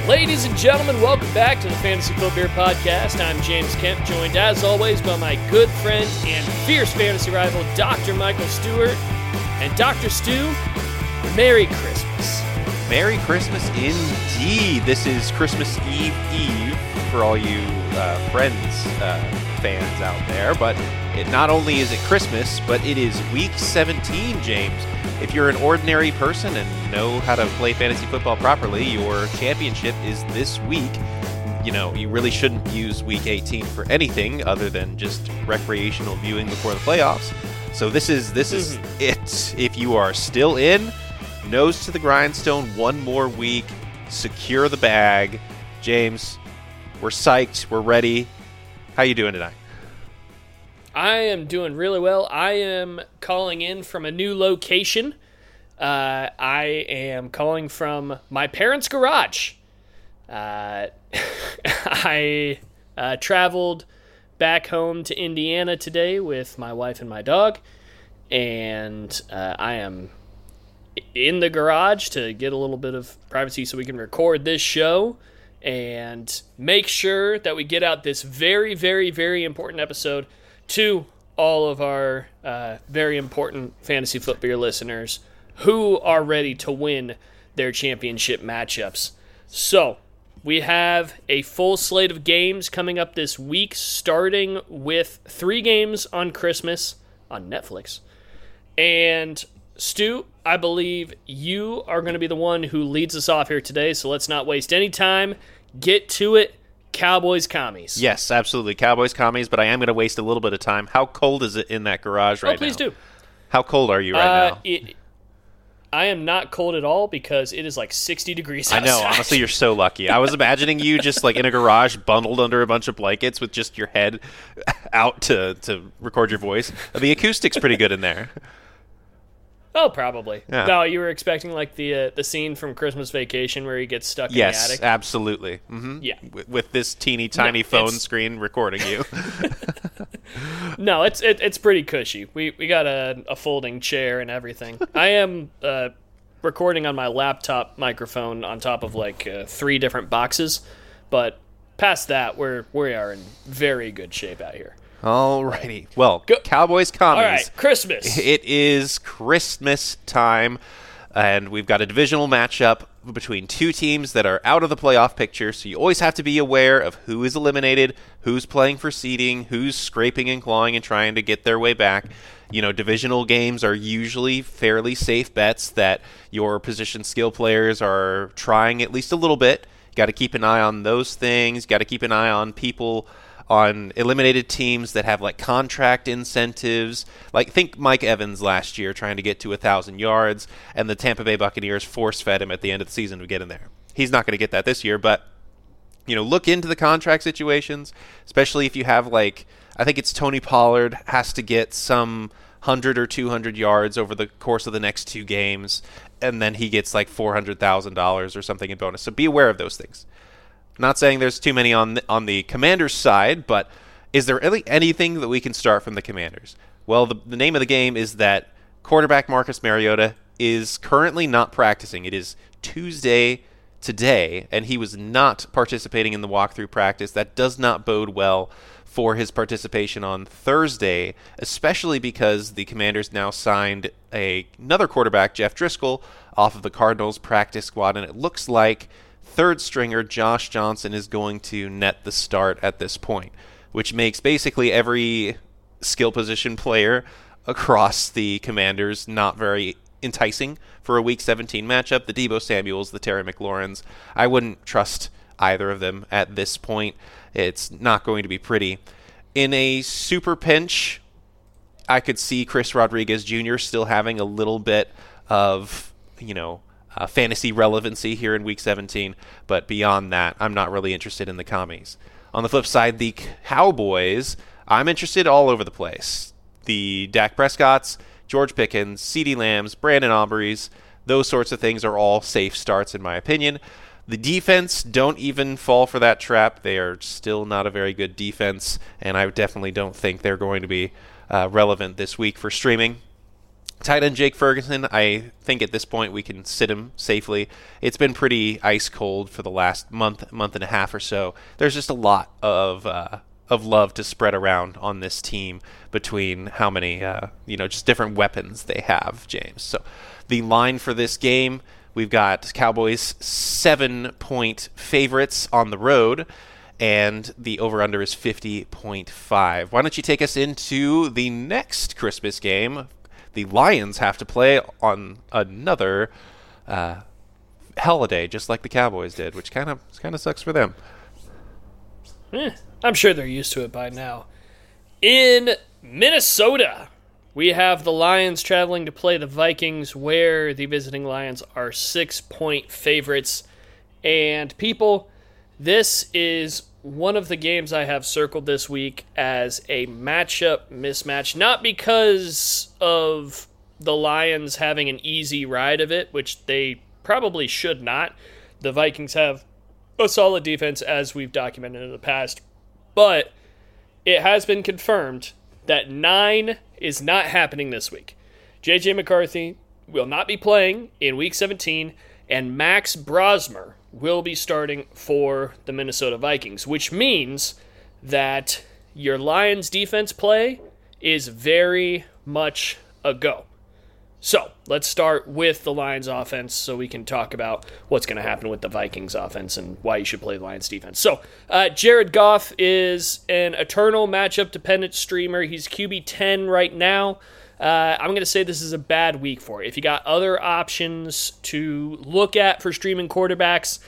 Ladies and gentlemen, welcome back to the Fantasy Footbeer Podcast. I'm James Kemp, joined as always by my good friend and fierce fantasy rival, Dr. Michael Stewart. And Dr. Stu, Merry Christmas. Merry Christmas indeed. This is Christmas Eve for all you Friends fans out there. But it not only is it Christmas, but it is Week 17, James. If you're an ordinary person and know how to play fantasy football properly, your championship is this week. You know, you really shouldn't use Week 18 for anything other than just recreational viewing before the playoffs. So this is it. If you are still in, nose to the grindstone, one more week, secure the bag. James, we're psyched. We're ready. How you doing tonight? I am doing really well. I am calling in from a new location. I am calling from my parents' garage. I traveled back home to Indiana today with my wife and my dog, and I am in the garage to get a little bit of privacy so we can record this show and make sure that we get out this very, very, very important episode to all of our very important Fantasy Footbeer listeners who are ready to win their championship matchups. So, we have a full slate of games coming up this week, starting with 3 games on Christmas on Netflix. And Stu, I believe you are going to be the one who leads us off here today, so let's not waste any time. Get to it. Cowboys Commies. Yes, absolutely. Cowboys Commies, but I am going to waste a little bit of time. How cold is it in that garage right now? Oh, please do. How cold are you right now? I am not cold at all because it is like 60 degrees outside. I know. Honestly, you're so lucky. I was imagining you just like in a garage bundled under a bunch of blankets with just your head out to record your voice. The acoustic's pretty good in there. Oh, probably. Yeah. No, you were expecting like the scene from Christmas Vacation where he gets stuck in the attic? Yes, absolutely. Mm-hmm. Yeah. With this teeny tiny phone screen recording you. No, it's pretty cushy. We got a folding chair and everything. I am recording on my laptop microphone on top of like 3 different boxes, but past that, we are in very good shape out here. Alrighty. Well, Cowboys Commies. All right, Christmas. It is Christmas time, and we've got a divisional matchup between 2 teams that are out of the playoff picture, so you always have to be aware of who is eliminated, who's playing for seeding, who's scraping and clawing and trying to get their way back. You know, divisional games are usually fairly safe bets that your position skill players are trying at least a little bit. Got to keep an eye on those things. Got to keep an eye on people on eliminated teams that have like contract incentives. Like think Mike Evans last year trying to get to 1,000 yards, and the Tampa Bay Buccaneers force-fed him at the end of the season to get in there. He's not going to get that this year, but you know, look into the contract situations, especially if you have like, I think it's Tony Pollard has to get some 100 or 200 yards over the course of the next 2 games, and then he gets like $400,000 or something in bonus. So be aware of those things. Not saying there's too many on the Commanders' side, but is there really anything that we can start from the Commanders? Well, the name of the game is that quarterback Marcus Mariota is currently not practicing. It is Tuesday today, and he was not participating in the walkthrough practice. That does not bode well for his participation on Thursday, especially because the Commanders now signed another quarterback, Jeff Driscoll, off of the Cardinals practice squad, and it looks like third stringer Josh Johnson is going to net the start at this point, which makes basically every skill position player across the Commanders not very enticing for a Week 17 matchup. The Deebo Samuels, the Terry McLaurins, I wouldn't trust either of them at this point. It's not going to be pretty. In a super pinch, I could see Chris Rodriguez Jr. still having a little bit of, fantasy relevancy here in Week 17, but beyond that, I'm not really interested in the Commies. On the flip side, the Cowboys, I'm interested all over the place. The Dak Prescotts, George Pickens, CeeDee Lambs, Brandon Aubreys, those sorts of things are all safe starts in my opinion. The defense, don't even fall for that trap. They are still not a very good defense, and I definitely don't think they're going to be relevant this week for streaming. Tight end Jake Ferguson, I think at this point we can sit him safely. It's been pretty ice cold for the last month and a half or so. There's just a lot of love to spread around on this team between how many, just different weapons they have, James. So the line for this game, we've got Cowboys 7-point favorites on the road, and the over-under is 50.5. Why don't you take us into the next Christmas game? The Lions have to play on another holiday, just like the Cowboys did, which kind of sucks for them. I'm sure they're used to it by now. In Minnesota, we have the Lions traveling to play the Vikings, where the visiting Lions are 6-point favorites. And people, this is one of the games I have circled this week as a matchup mismatch, not because of the Lions having an easy ride of it, which they probably should not. The Vikings have a solid defense, as we've documented in the past, but it has been confirmed that 9 is not happening this week. J.J. McCarthy will not be playing in Week 17, and Max Brosmer will be starting for the Minnesota Vikings, which means that your Lions defense play is very much a go. So let's start with the Lions offense so we can talk about what's going to happen with the Vikings offense and why you should play the Lions defense. So Jared Goff is an eternal matchup dependent streamer. He's QB 10 right now. I'm going to say this is a bad week for it. If you got other options to look at for streaming quarterbacks,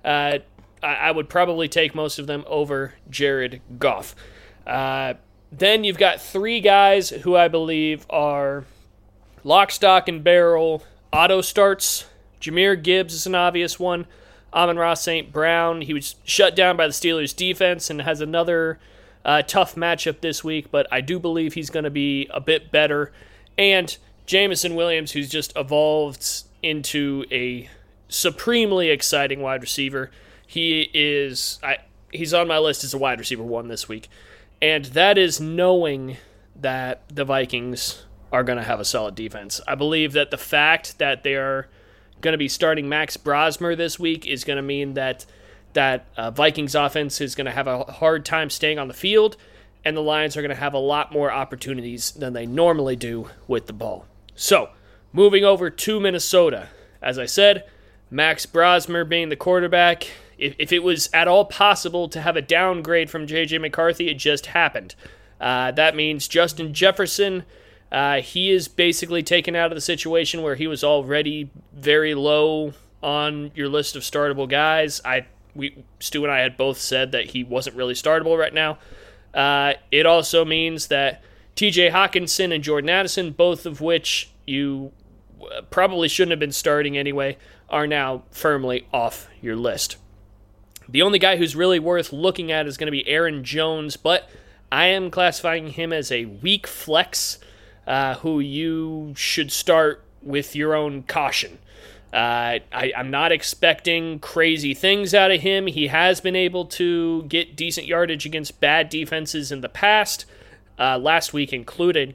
I would probably take most of them over Jared Goff. Then you've got 3 guys who I believe are lock, stock, and barrel auto starts. Jahmyr Gibbs is an obvious one. Amon-Ra St. Brown, he was shut down by the Steelers defense and has another tough matchup this week, but I do believe he's going to be a bit better. And Jameson Williams, who's just evolved into a supremely exciting wide receiver. He's on my list as a wide receiver 1 this week. And that is knowing that the Vikings are going to have a solid defense. I believe that the fact that they are going to be starting Max Brosmer this week is going to mean that Vikings offense is going to have a hard time staying on the field, and the Lions are going to have a lot more opportunities than they normally do with the ball. So, moving over to Minnesota. As I said, Max Brosmer being the quarterback. If it was at all possible to have a downgrade from J.J. McCarthy, it just happened. That means Justin Jefferson, he is basically taken out of the situation where he was already very low on your list of startable guys. Stu and I had both said that he wasn't really startable right now. It also means that TJ Hawkinson and Jordan Addison, both of which you probably shouldn't have been starting anyway, are now firmly off your list. The only guy who's really worth looking at is going to be Aaron Jones, but I am classifying him as a weak flex, who you should start with your own caution. I'm not expecting crazy things out of him. He has been able to get decent yardage against bad defenses in the past, last week included,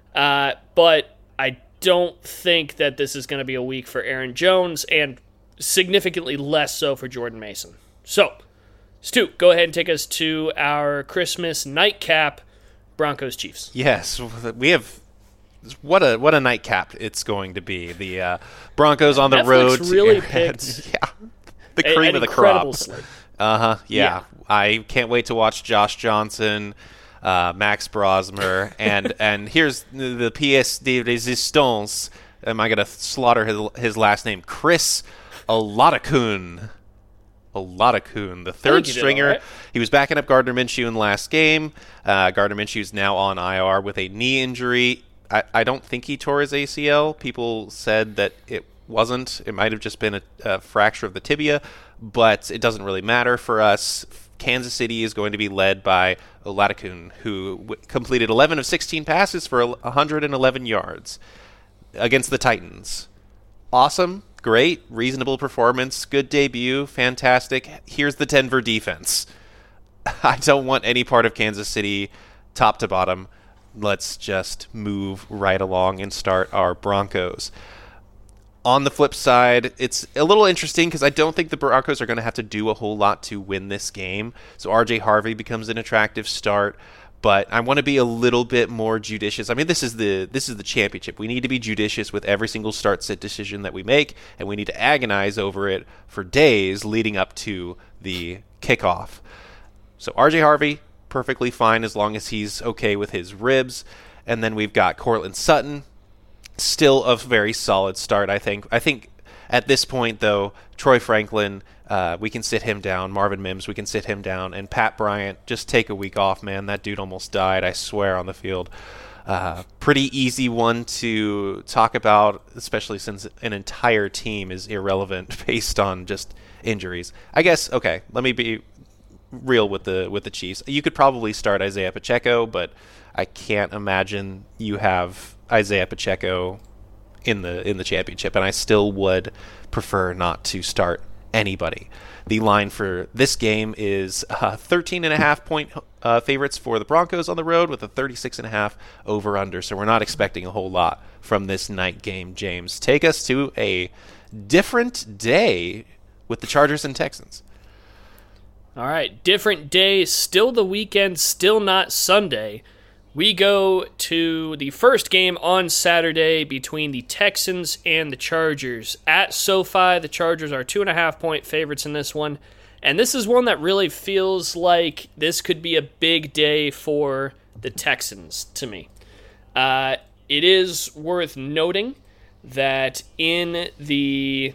but I don't think that this is going to be a week for Aaron Jones, and significantly less so for Jordan Mason. So, Stu, go ahead and take us to our Christmas nightcap, Broncos-Chiefs. Yes, we have... What a nightcap it's going to be. The Broncos on the Netflix road. Really picked the cream of the crop. Slate. Yeah. I can't wait to watch Josh Johnson, Max Brosmer, and here's the pièce de résistance. Am I going to slaughter his last name? Chris Oladokun. The third stringer. Right. He was backing up Gardner Minshew in the last game. Gardner Minshew is now on IR with a knee injury. I don't think he tore his ACL. People said that it wasn't. It might have just been a fracture of the tibia, but it doesn't really matter for us. Kansas City is going to be led by Oladokun, who completed 11 of 16 passes for 111 yards against the Titans. Awesome, great, reasonable performance, good debut, fantastic. Here's the Denver defense. I don't want any part of Kansas City, top to bottom. let's just move right along and start our Broncos. On the flip side, it's a little interesting because I don't think the Broncos are going to have to do a whole lot to win this game. So RJ Harvey becomes an attractive start, but I want to be a little bit more judicious. I mean, this is the championship. We need to be judicious with every single start-sit decision that we make, and we need to agonize over it for days leading up to the kickoff. So RJ Harvey, perfectly fine as long as he's okay with his ribs. And then we've got Courtland Sutton. Still a very solid start, I think. I think at this point, though, Troy Franklin, we can sit him down. Marvin Mims, we can sit him down. And Pat Bryant, just take a week off, man. That dude almost died, I swear, on the field. Pretty easy one to talk about, especially since an entire team is irrelevant based on just injuries. I guess, okay, let me be real with the Chiefs. You could probably start Isaiah Pacheco, but I can't imagine you have Isaiah Pacheco in the championship, and I still would prefer not to start anybody. The line for this game is 13.5 point favorites for the Broncos on the road with a 36.5 over-under, so we're not expecting a whole lot from this night game. James, take us to a different day with the Chargers and Texans. All right, different day, still the weekend, still not Sunday. We go to the first game on Saturday between the Texans and the Chargers. At SoFi, the Chargers are 2.5 point favorites in this one. And this is one that really feels like this could be a big day for the Texans to me. It is worth noting that in the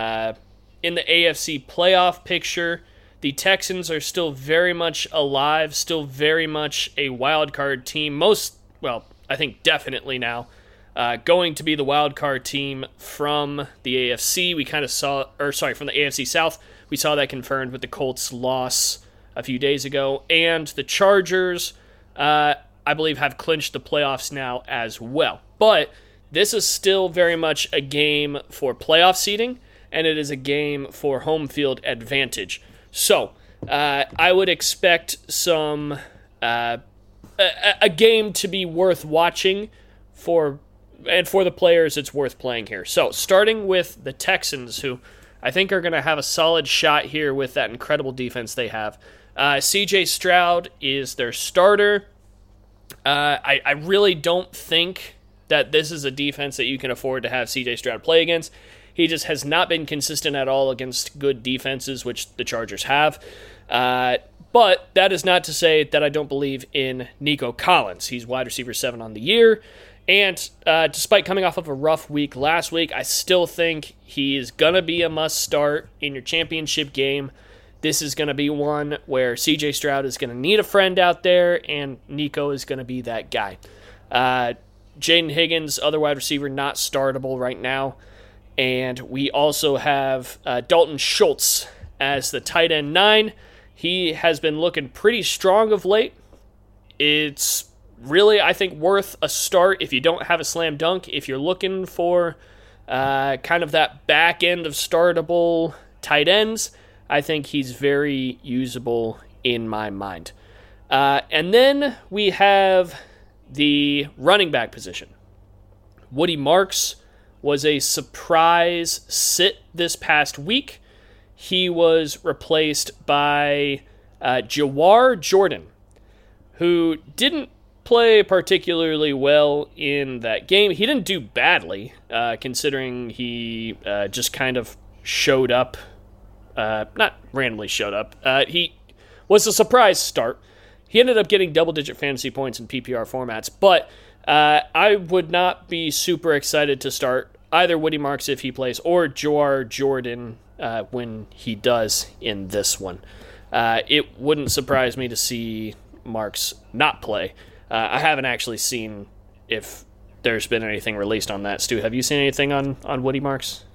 AFC playoff picture, the Texans are still very much alive, still very much a wild card team. I think definitely now, going to be the wild card team from the AFC. From the AFC South. We saw that confirmed with the Colts' loss a few days ago. And the Chargers, I believe, have clinched the playoffs now as well. But this is still very much a game for playoff seeding, and it is a game for home field advantage. So, I would expect a game to be worth watching for the players. It's worth playing here. So, starting with the Texans, who I think are going to have a solid shot here with that incredible defense they have. C.J. Stroud is their starter. I really don't think that this is a defense that you can afford to have C.J. Stroud play against. He just has not been consistent at all against good defenses, which the Chargers have. But that is not to say that I don't believe in Nico Collins. He's wide receiver 7 on the year. And despite coming off of a rough week last week, I still think he is going to be a must start in your championship game. This is going to be one where C.J. Stroud is going to need a friend out there, and Nico is going to be that guy. Jaden Higgins, other wide receiver, not startable right now. And we also have Dalton Schultz as the tight end 9. He has been looking pretty strong of late. It's really, I think, worth a start if you don't have a slam dunk. If you're looking for kind of that back end of startable tight ends, I think he's very usable in my mind. And then we have the running back position. Woody Marks was a surprise sit this past week. He was replaced by Jawar Jordan, who didn't play particularly well in that game. He didn't do badly, considering he just kind of showed up. Not randomly showed up. He was a surprise start. He ended up getting double-digit fantasy points in PPR formats, but I would not be super excited to start either Woody Marks if he plays or Jawar Jordan when he does in this one. It wouldn't surprise me to see Marks not play. I haven't actually seen if there's been anything released on that. Stu, have you seen anything on Woody Marks?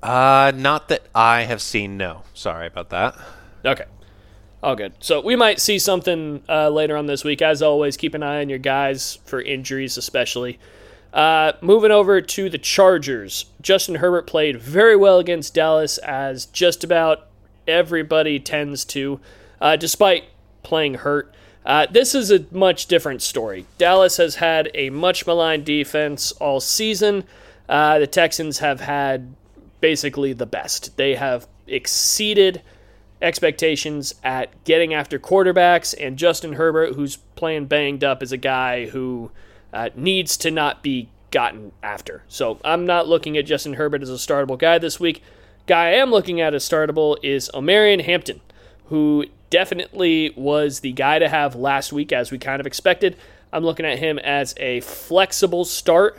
Not that I have seen, no. Sorry about that. Okay. All good. So we might see something later on this week. As always, keep an eye on your guys for injuries especially. Moving over to the Chargers. Justin Herbert played very well against Dallas, as just about everybody tends to, despite playing hurt. This is a much different story. Dallas has had a much maligned defense all season. The Texans have had basically the best. They have exceeded expectations at getting after quarterbacks, and Justin Herbert, who's playing banged up, is a guy who needs to not be gotten after. So I'm not looking at Justin Herbert as a startable guy this week. Guy I am looking at as startable is Omarion Hampton, who definitely was the guy to have last week, as we kind of expected. I'm looking at him as a flexible start.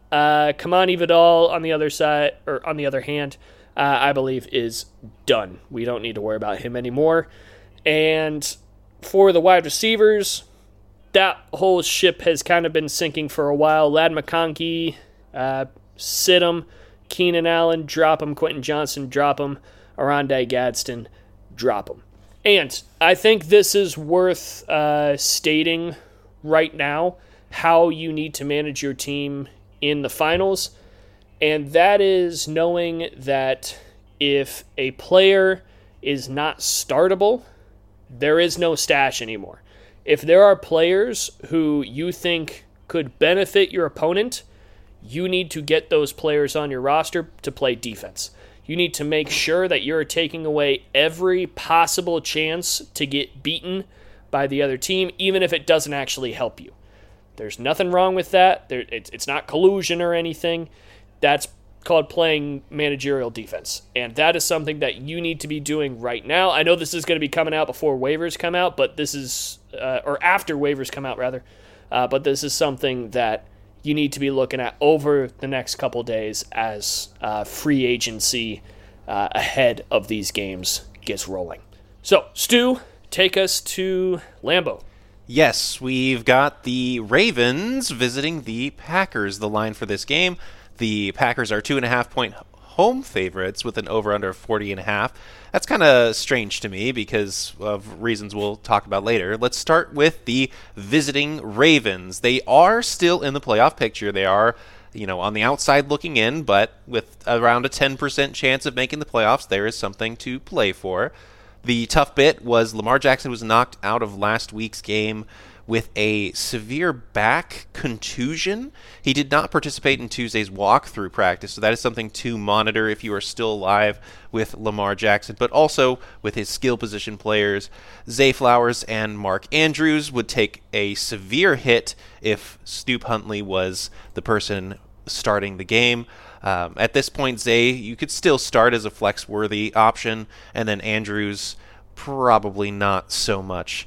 Kamani Vidal on the other side, or on the other hand, I believe is done. We don't need to worry about him anymore. And for the wide receivers, that whole ship has kind of been sinking for a while. Ladd McConkey, sit him. Keenan Allen, drop him. Quentin Johnson, drop him. Oronde Gadsden, drop him. And I think this is worth stating right now how you need to manage your team in the finals. And that is knowing that if a player is not startable, there is no stash anymore. If there are players who you think could benefit your opponent, you need to get those players on your roster to play defense. You need to make sure that you're taking away every possible chance to get beaten by the other team, even if it doesn't actually help you. There's nothing wrong with that. It's not collusion or anything. That's called playing managerial defense. And that is something that you need to be doing right now. I know this is going to be coming out before waivers come out, but this is, or after waivers come out, rather. But this is something that you need to be looking at over the next couple days as free agency ahead of these games gets rolling. So, Stu, take us to Lambeau. Yes, we've got the Ravens visiting the Packers. The line for this game, the Packers are 2.5-point home favorites with an over-under of 40.5. That's kind of strange to me because of reasons we'll talk about later. Let's start with the visiting Ravens. They are still in the playoff picture. They are, on the outside looking in, but with around a 10% chance of making the playoffs, there is something to play for. The tough bit was Lamar Jackson was knocked out of last week's game with a severe back contusion. He did not participate in Tuesday's walkthrough practice, so that is something to monitor if you are still alive with Lamar Jackson, but also with his skill position players. Zay Flowers and Mark Andrews would take a severe hit if Snoop Huntley was the person starting the game. At this point, Zay, you could still start as a flex-worthy option, and then Andrews, probably not so much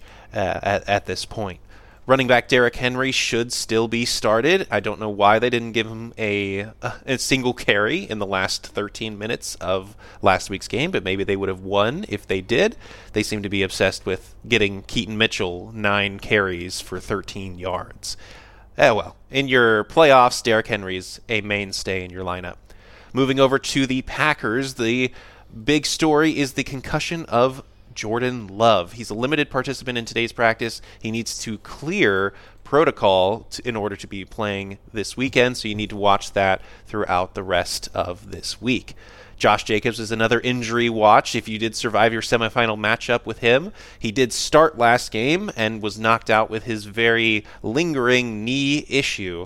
at this point. Running back Derrick Henry should still be started. I don't know why they didn't give him a single carry in the last 13 minutes of last week's game, but maybe they would have won if they did. They seem to be obsessed with getting Keaton Mitchell 9 carries for 13 yards. Well, in your playoffs, Derrick Henry's a mainstay in your lineup. Moving over to the Packers, the big story is the concussion of Jordan Love. He's a limited participant in today's practice. He needs to clear protocol in order to be playing this weekend, so you need to watch that throughout the rest of this week. Josh Jacobs is another injury watch. If you did survive your semifinal matchup with him, he did start last game and was knocked out with his very lingering knee issue.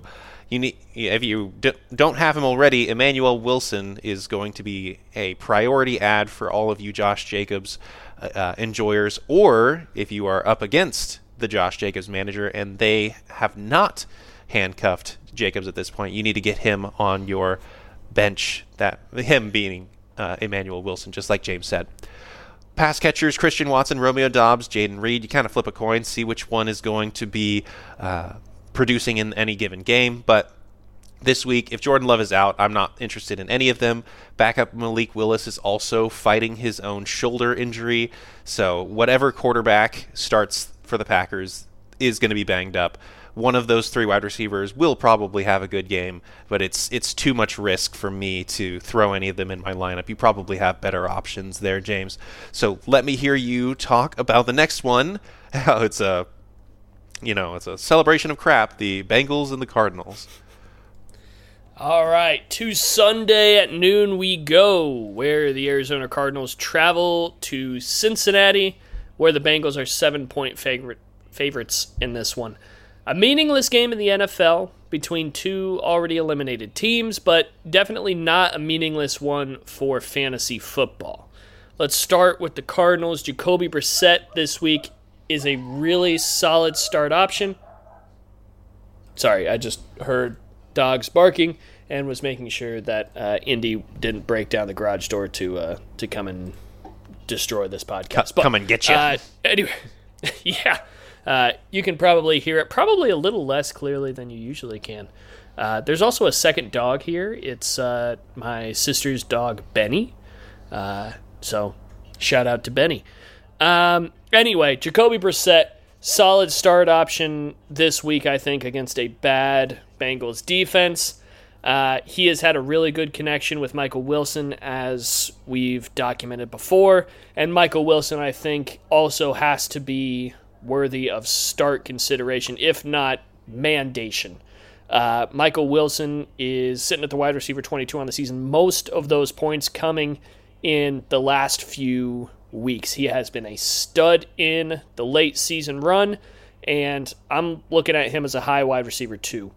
If you don't have him already, Emmanuel Wilson is going to be a priority add for all of you Josh Jacobs enjoyers, or if you are up against the Josh Jacobs manager and they have not handcuffed Jacobs at this point, you need to get him on your bench, that him being Emmanuel Wilson, just like James said. Pass catchers, Christian Watson, Romeo Doubs, Jaden Reed. You kind of flip a coin, see which one is going to be producing in any given game. But this week, if Jordan Love is out, I'm not interested in any of them. Backup Malik Willis is also fighting his own shoulder injury. So whatever quarterback starts for the Packers is going to be banged up. One of those 3 wide receivers will probably have a good game, but it's too much risk for me to throw any of them in my lineup. You probably have better options there, James. So let me hear you talk about the next one. It's a celebration of crap, the Bengals and the Cardinals. All right, to Sunday at noon we go, where the Arizona Cardinals travel to Cincinnati, where the Bengals are 7-point favorites in this one. A meaningless game in the NFL between two already eliminated teams, but definitely not a meaningless one for fantasy football. Let's start with the Cardinals. Jacoby Brissett this week is a really solid start option. Sorry, I just heard dogs barking and was making sure that Indy didn't break down the garage door to come and destroy this podcast. But, come and get you. Anyway, yeah. You can probably hear it probably a little less clearly than you usually can. There's also a second dog here. It's my sister's dog, Benny. So shout out to Benny. Anyway, Jacoby Brissett, solid start option this week, I think, against a bad Bengals defense. He has had a really good connection with Michael Wilson, as we've documented before. And Michael Wilson, I think, also has to be worthy of start consideration, if not mandation. Michael Wilson is sitting at the wide receiver 22 on the season. Most of those points coming in the last few weeks. He has been a stud in the late season run, and I'm looking at him as a high wide receiver 2.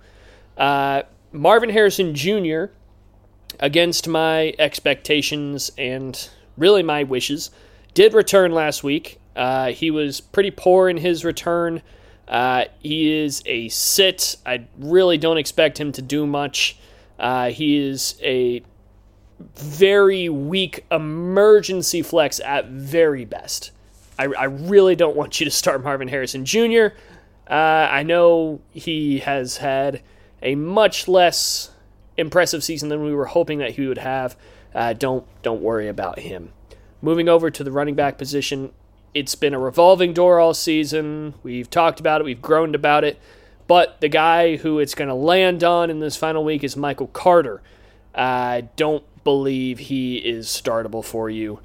Marvin Harrison Jr., against my expectations and really my wishes, did return last week. He was pretty poor in his return. He is a sit. I really don't expect him to do much. He is a very weak emergency flex at very best. I really don't want you to start Marvin Harrison Jr. I know he has had a much less impressive season than we were hoping that he would have. Don't worry about him. Moving over to the running back position, it's been a revolving door all season. We've talked about it. We've groaned about it. But the guy who it's going to land on in this final week is Michael Carter. I don't believe he is startable for you.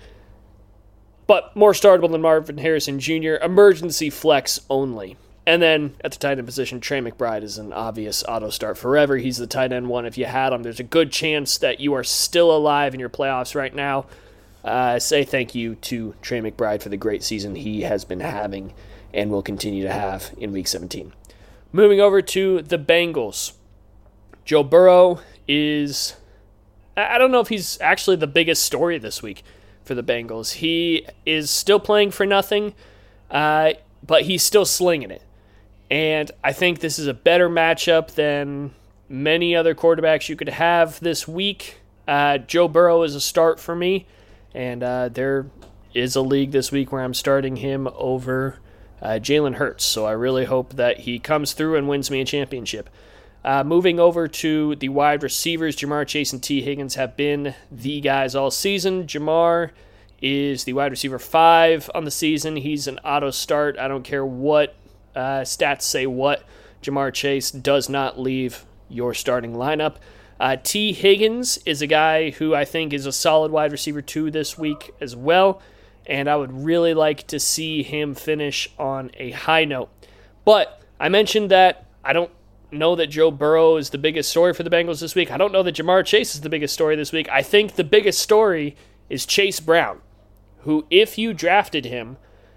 But more startable than Marvin Harrison Jr., emergency flex only. And then at the tight end position, Trey McBride is an obvious auto start forever. He's the tight end one. If you had him, there's a good chance that you are still alive in your playoffs right now. Say thank you to Trey McBride for the great season he has been having and will continue to have in Week 17. Moving over to the Bengals. Joe Burrow is, I don't know if he's actually the biggest story this week for the Bengals. He is still playing for nothing, but he's still slinging it. And I think this is a better matchup than many other quarterbacks you could have this week. Joe Burrow is a start for me. And there is a league this week where I'm starting him over Jalen Hurts. So I really hope that he comes through and wins me a championship. Moving over to the wide receivers, Jamar Chase and T. Higgins have been the guys all season. Jamar is the wide receiver 5 on the season. He's an auto start. I don't care what stats say what. Jamar Chase does not leave your starting lineup. T. Higgins is a guy who I think is a solid wide receiver 2 this week as well, and I would really like to see him finish on a high note. But I mentioned that I don't know that Joe Burrow is the biggest story for the Bengals this week. I don't know that Jamar Chase is the biggest story this week. I think the biggest story is Chase Brown, who, if you drafted him,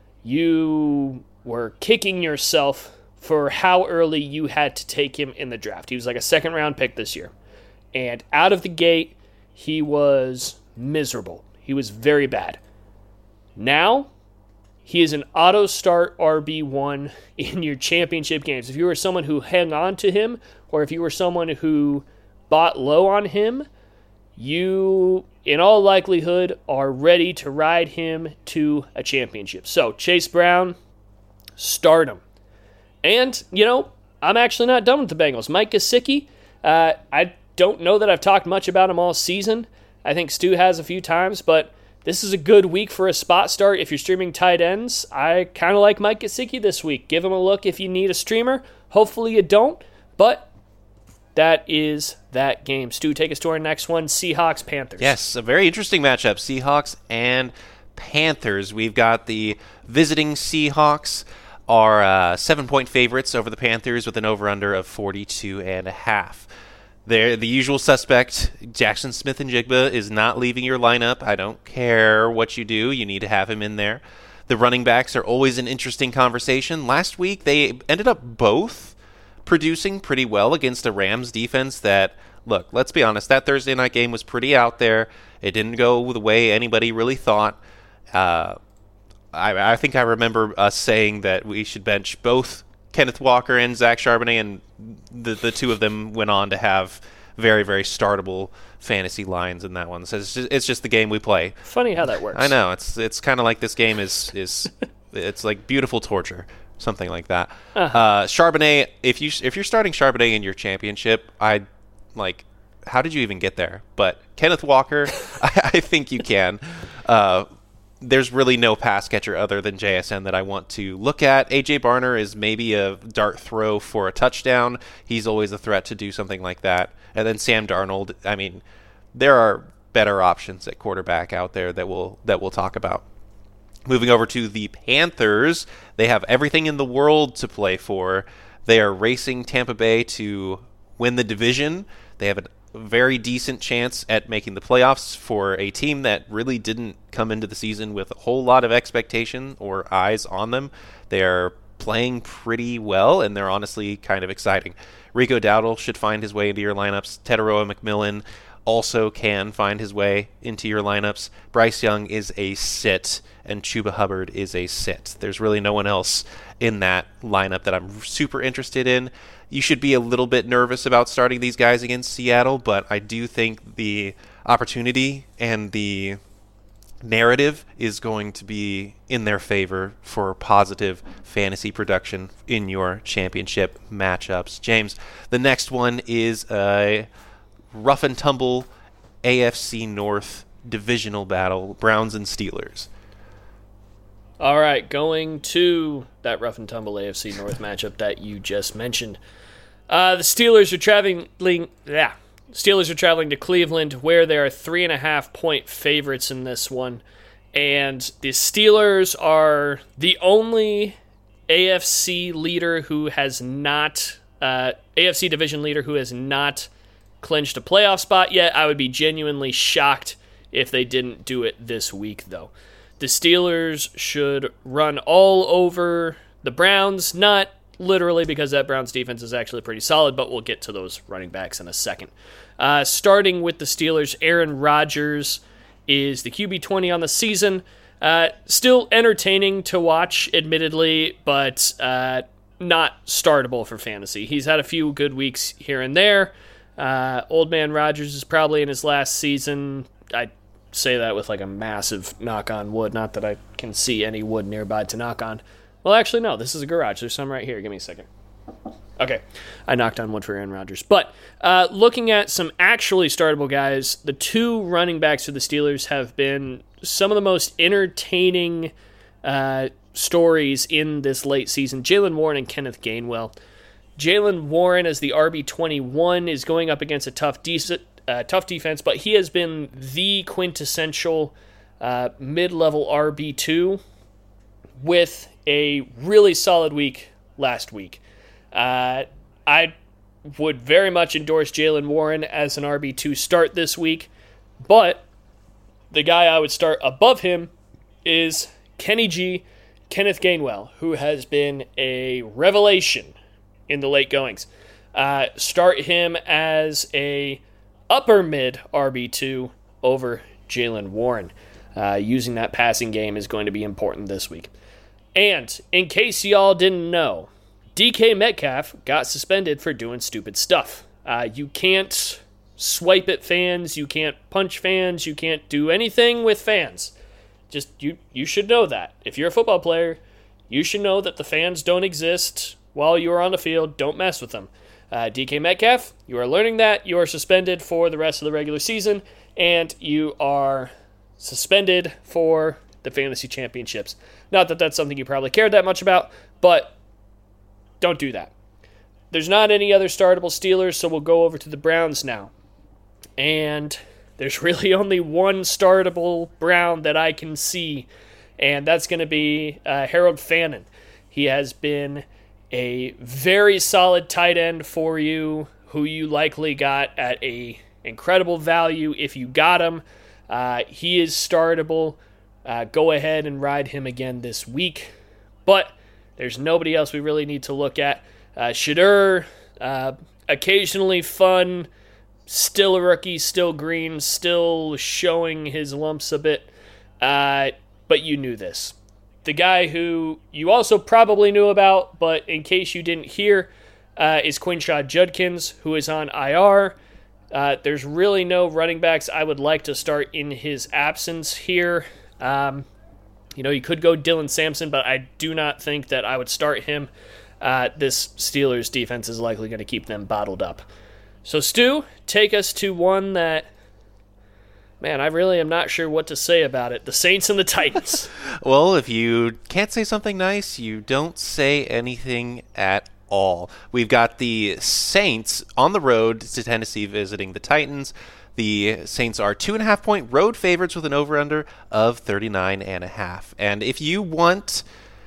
you were kicking yourself for how early you had to take him in the draft. He was like a second-round pick this year. And out of the gate, he was miserable. He was very bad. Now, he is an auto-start RB1 in your championship games. If you were someone who hung on to him, or if you were someone who bought low on him, you, in all likelihood, are ready to ride him to a championship. So, Chase Brown, start him. And, I'm actually not done with the Bengals. Mike Gesicki, I don't know that I've talked much about him all season. I think Stu has a few times, but this is a good week for a spot start. If you're streaming tight ends, I kind of like Mike Gesicki this week. Give him a look if you need a streamer. Hopefully you don't, but that is that game. Stu, take us to our next one, Seahawks-Panthers. Yes, a very interesting matchup, Seahawks and Panthers. We've got the visiting Seahawks are 7-point favorites over the Panthers with an over-under of 42.5. They're the usual suspect. Jackson Smith-Njigba is not leaving your lineup. I don't care what you do. You need to have him in there. The running backs are always an interesting conversation. Last week, they ended up both producing pretty well against a Rams defense that, look, let's be honest, that Thursday night game was pretty out there. It didn't go the way anybody really thought. I think I remember us saying that we should bench both Kenneth Walker and Zach Charbonnet, and the two of them went on to have very, very startable fantasy lines in that one. So it's just the game we play. Funny how that works. I know. It's kind of like this game is it's like beautiful torture, something like that. Charbonnet, if you're starting Charbonnet in your championship, I'd like, how did you even get there? But Kenneth Walker, I think you can. There's really no pass catcher other than JSN that I want to look at. A.J. Barner is maybe a dart throw for a touchdown. He's always a threat to do something like that. And then Sam Darnold, I mean, there are better options at quarterback out there that we'll talk about. Moving over to the Panthers, they have everything in the world to play for. They are racing Tampa Bay to win the division. They have a very decent chance at making the playoffs for a team that really didn't come into the season with a whole lot of expectation or eyes on them. They are playing pretty well, and they're honestly kind of exciting. Rico Dowdle should find his way into your lineups. Teteroa McMillan also can find his way into your lineups. Bryce Young is a sit, and Chuba Hubbard is a sit. There's really no one else in that lineup that I'm super interested in. You should be a little bit nervous about starting these guys against Seattle, but I do think the opportunity and the narrative is going to be in their favor for positive fantasy production in your championship matchups. James, the next one is a rough and tumble AFC North divisional battle, Browns and Steelers. All right, going to that rough and tumble AFC North matchup that you just mentioned. The Steelers are traveling to Cleveland, where they are 3.5-point favorites in this one. And the Steelers are the only AFC leader who has not AFC division leader who has not clinched a playoff spot yet. I would be genuinely shocked if they didn't do it this week, though. The Steelers should run all over the Browns, not literally because that Browns defense is actually pretty solid, but we'll get to those running backs in a second. Starting with the Steelers, Aaron Rodgers is the QB20 on the season. Still entertaining to watch, admittedly, but not startable for fantasy. He's had a few good weeks here and there. Old man Rodgers is probably in his last season. I say that with like a massive knock on wood. Not that I can see any wood nearby to knock on. Well, actually, no. This is a garage. There's some right here. Give me a second. Okay. I knocked on wood for Aaron Rodgers. But looking at some actually startable guys, the two running backs for the Steelers have been some of the most entertaining stories in this late season. Jaylen Warren and Kenneth Gainwell. Jaylen Warren, as the RB21, is going up against a tough defense, but he has been the quintessential mid-level RB2 with a really solid week last week. I would very much endorse Jaylen Warren as an RB2 start this week, but the guy I would start above him is Kenny G, Kenneth Gainwell, who has been a revelation in the late goings. Start him as a upper mid RB2 over Jaylen Warren. Using that passing game is going to be important this week. And in case y'all didn't know, DK Metcalf got suspended for doing stupid stuff. You can't swipe at fans, you can't punch fans, you can't do anything with fans. Just you should know that. If you're a football player, you should know that the fans don't exist while you are on the field. Don't mess with them. DK Metcalf, you are learning that. You are suspended for the rest of the regular season, and you are suspended for the fantasy championships. Not that that's something you probably cared that much about, but don't do that. There's not any other startable Steelers, so we'll go over to the Browns now. And there's really only one startable Brown that I can see, and that's going to be Harold Fannin. He has been a very solid tight end for you, who you likely got at a incredible value if you got him. He is startable go ahead and ride him again this week. But there's nobody else we really need to look at. Shedeur, occasionally fun, still a rookie, still green, still showing his lumps a bit. But you knew this. The guy who you also probably knew about, but in case you didn't hear, is Quinshad Judkins, who is on IR. There's really no running backs I would like to start in his absence here. You could go Dylan Sampson, but I do not think that I would start him. This Steelers defense is likely going to keep them bottled up. So, Stu, take us to one that, man, I really am not sure what to say about it. The Saints and the Titans. Well, if you can't say something nice, you don't say anything at all. We've got the Saints on the road to Tennessee visiting the Titans. The Saints are 2.5-point road favorites with an over-under of 39.5. And if you want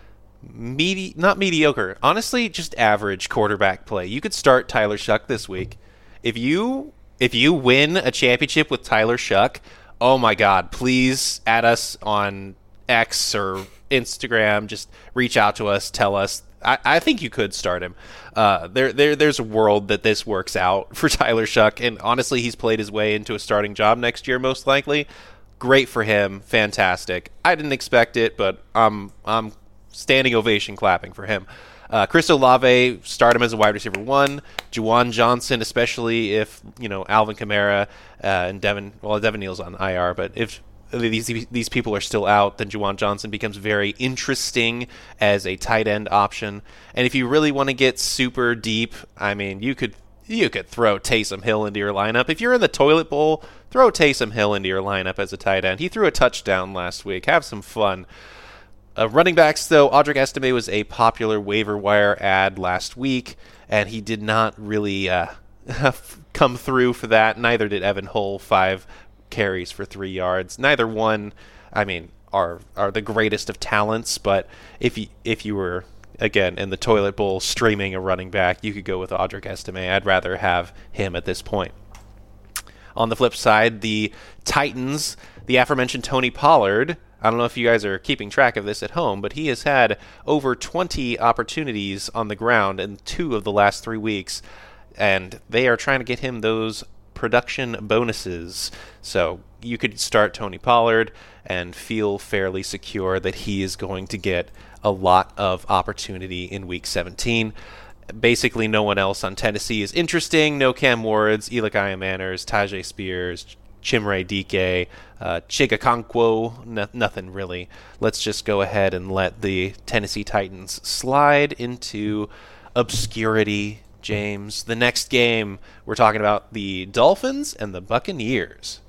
not mediocre, honestly, just average quarterback play, you could start Tyler Shuck this week. If you win a championship with Tyler Shuck, oh my God, please add us on X or Instagram. Just reach out to us, tell us. I think you could start him. There's a world that this works out for Tyler Shuck, and honestly, he's played his way into a starting job next year, most likely. Great for him, fantastic. I didn't expect it, but I'm standing ovation clapping for him. Chris Olave, start him as a wide receiver 1. Juwan Johnson, especially if Alvin Kamara and Devin Neal's on IR, but if these people are still out, then Juwan Johnson becomes very interesting as a tight end option. And if you really want to get super deep, I mean, you could throw Taysom Hill into your lineup. If you're in the toilet bowl, throw Taysom Hill into your lineup as a tight end. He threw a touchdown last week. Have some fun. Running backs, though, Audric Estime was a popular waiver wire ad last week, and he did not really come through for that. Neither did Evan Hull, 5 carries for 3 yards. Neither one, I mean, are the greatest of talents, but if you were, again, in the toilet bowl streaming a running back, you could go with Audric Estime. I'd rather have him at this point. On the flip side, the Titans, the aforementioned Tony Pollard, I don't know if you guys are keeping track of this at home, but he has had over 20 opportunities on the ground in 2 of the last 3 weeks, and they are trying to get him those production bonuses. So you could start Tony Pollard and feel fairly secure that he is going to get a lot of opportunity in Week 17. Basically, no one else on Tennessee is interesting. No Cam Wards, Elikiah Manners, Tajay Spears, Chimere Dike, Chigakonkwo, nothing really. Let's just go ahead and let the Tennessee Titans slide into obscurity. James, the next game, we're talking about the Dolphins and the Buccaneers.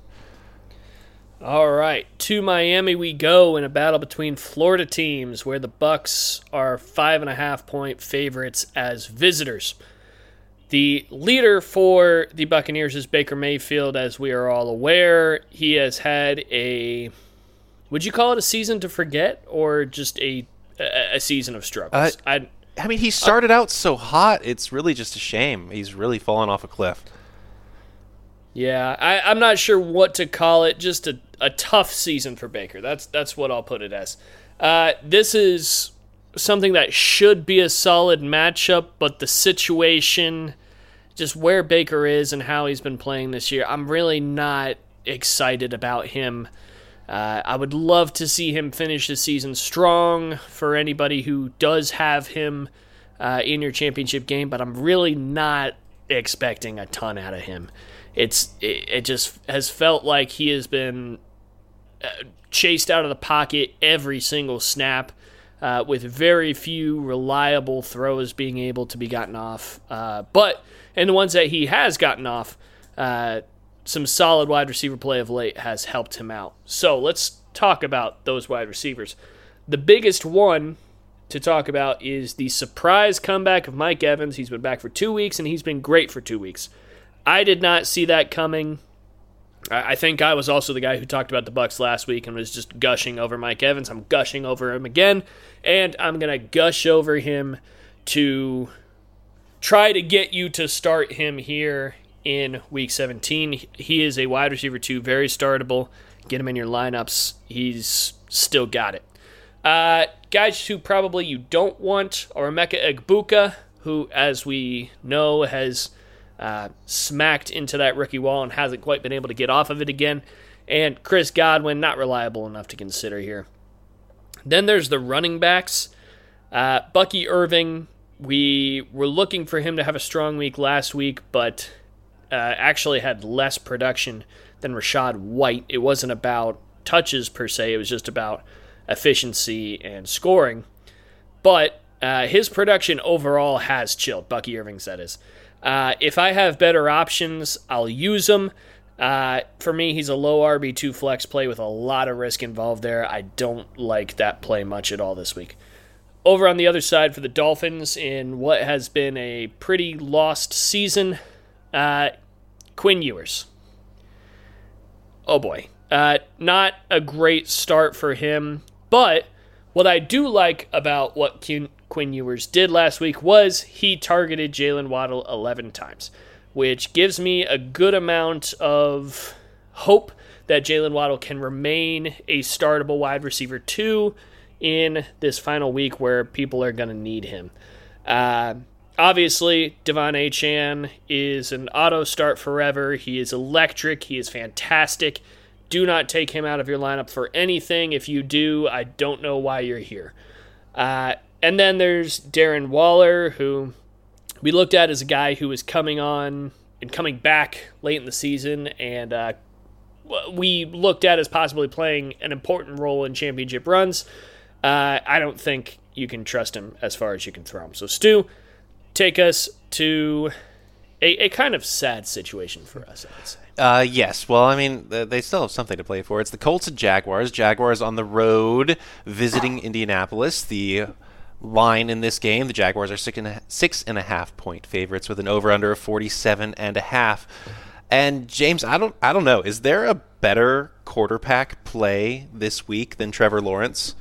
All right, to Miami we go in a battle between Florida teams where the Bucs are 5.5-point favorites as visitors. The leader for the Buccaneers is Baker Mayfield, as we are all aware. He has had would you call it a season to forget or just a season of struggles? I mean, he started out so hot, it's really just a shame. He's really fallen off a cliff. Yeah, I'm not sure what to call it. Just a tough season for Baker. That's what I'll put it as. This is something that should be a solid matchup, but the situation, just where Baker is and how he's been playing this year, I'm really not excited about him. I would love to see him finish the season strong for anybody who does have him in your championship game, but I'm really not expecting a ton out of him. It just has felt like he has been chased out of the pocket every single snap, with very few reliable throws being able to be gotten off. But in the ones that he has gotten off, some solid wide receiver play of late has helped him out. So let's talk about those wide receivers. The biggest one to talk about is the surprise comeback of Mike Evans. He's been back for 2 weeks, and he's been great for 2 weeks. I did not see that coming. I think I was also the guy who talked about the Bucs last week and was just gushing over Mike Evans. I'm gushing over him again, and I'm going to gush over him to try to get you to start him here in Week 17. He is a wide receiver 2, very startable, get him in your lineups, he's still got it. Guys who probably you don't want are Emeka Egbuka, who, as we know, has smacked into that rookie wall and hasn't quite been able to get off of it again. And Chris Godwin, not reliable enough to consider here. Then there's the running backs. Bucky Irving, we were looking for him to have a strong week last week, but actually had less production than Rachaad White. It wasn't about touches per se, it was just about efficiency and scoring. But his production overall has chilled, Bucky Irving's that is. If I have better options, I'll use him. For me, he's a low RB2 flex play with a lot of risk involved there. I don't like that play much at all this week. Over on the other side for the Dolphins, in what has been a pretty lost season, Quinn Ewers. Oh boy. Not a great start for him, but what I do like about what Quinn Ewers did last week was he targeted Jalen Waddle 11 times, which gives me a good amount of hope that Jalen Waddle can remain a startable wide receiver 2 in this final week where people are going to need him. Obviously, Devon Achane is an auto start forever. He is electric. He is fantastic. Do not take him out of your lineup for anything. If you do, I don't know why you're here. And then there's Darren Waller, who we looked at as a guy who was coming on and coming back late in the season, and we looked at as possibly playing an important role in championship runs. I don't think you can trust him as far as you can throw him. So, Stu, take us to a kind of sad situation for us, I would say. Yes. Well, I mean, they still have something to play for. It's the Colts and Jaguars. Jaguars on the road visiting Indianapolis. The line in this game, the Jaguars are 6.5 point favorites with an over-under of 47.5. And James, I don't know. Is there a better quarterback play this week than Trevor Lawrence?